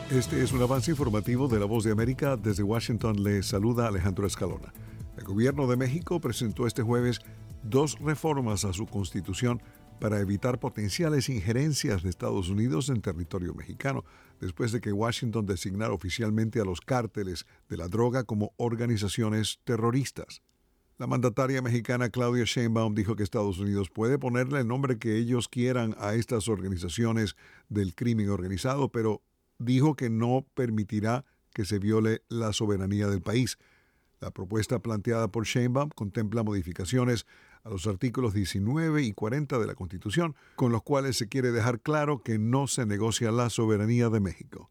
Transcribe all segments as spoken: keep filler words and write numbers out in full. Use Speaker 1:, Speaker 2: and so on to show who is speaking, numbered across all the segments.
Speaker 1: Este es un avance informativo de La Voz de América. Desde Washington le saluda Alejandro Escalona. El gobierno de México presentó este jueves dos reformas a su constitución para evitar potenciales injerencias de Estados Unidos en territorio mexicano, después de que Washington designara oficialmente a los cárteles de la droga como organizaciones terroristas. La mandataria mexicana Claudia Sheinbaum dijo que Estados Unidos puede ponerle el nombre que ellos quieran a estas organizaciones del crimen organizado, pero dijo que no permitirá que se viole la soberanía del país. La propuesta planteada por Sheinbaum contempla modificaciones a los artículos diecinueve y cuarenta de la Constitución, con los cuales se quiere dejar claro que no se negocia la soberanía de México.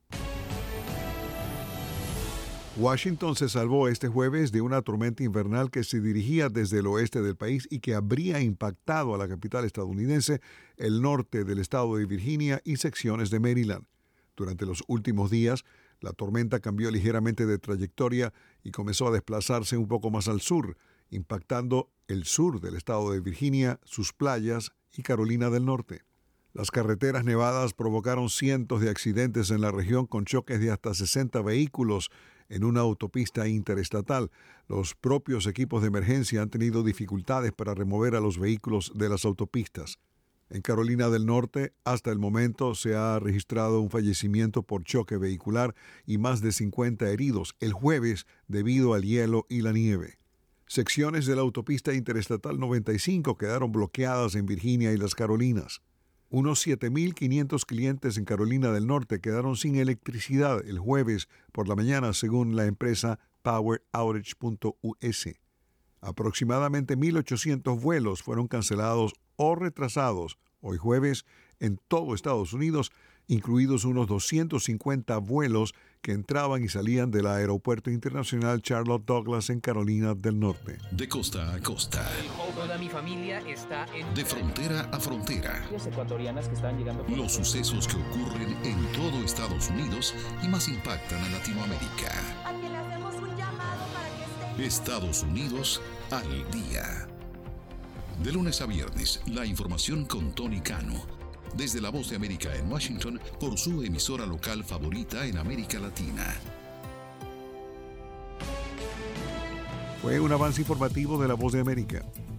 Speaker 1: Washington se salvó este jueves de una tormenta invernal que se dirigía desde el oeste del país y que habría impactado a la capital estadounidense, el norte del estado de Virginia y secciones de Maryland. Durante los últimos días, la tormenta cambió ligeramente de trayectoria y comenzó a desplazarse un poco más al sur, impactando el sur del estado de Virginia, sus playas y Carolina del Norte. Las carreteras nevadas provocaron cientos de accidentes en la región con choques de hasta sesenta vehículos en una autopista interestatal. Los propios equipos de emergencia han tenido dificultades para remover a los vehículos de las autopistas. En Carolina del Norte, hasta el momento, se ha registrado un fallecimiento por choque vehicular y más de cincuenta heridos el jueves debido al hielo y la nieve. Secciones de la autopista interestatal noventa y cinco quedaron bloqueadas en Virginia y las Carolinas. Unos siete mil quinientos clientes en Carolina del Norte quedaron sin electricidad el jueves por la mañana, según la empresa power outage punto u ese. Aproximadamente mil ochocientos vuelos fueron cancelados o retrasados hoy jueves en todo Estados Unidos, incluidos unos doscientos cincuenta vuelos que entraban y salían del Aeropuerto Internacional Charlotte Douglas en Carolina del Norte.
Speaker 2: De costa a costa.
Speaker 3: Toda mi familia está en...
Speaker 2: De frontera a frontera.
Speaker 3: Ecuatorianas que están llegando...
Speaker 2: Los sucesos que ocurren en todo Estados Unidos y más impactan a Latinoamérica.
Speaker 4: A quien le hacemos un llamado para que esté...
Speaker 2: Estados Unidos al día. De lunes a viernes, la información con Tony Cano. Desde La Voz de América en Washington, por su emisora local favorita en América Latina.
Speaker 1: Fue un avance informativo de La Voz de América.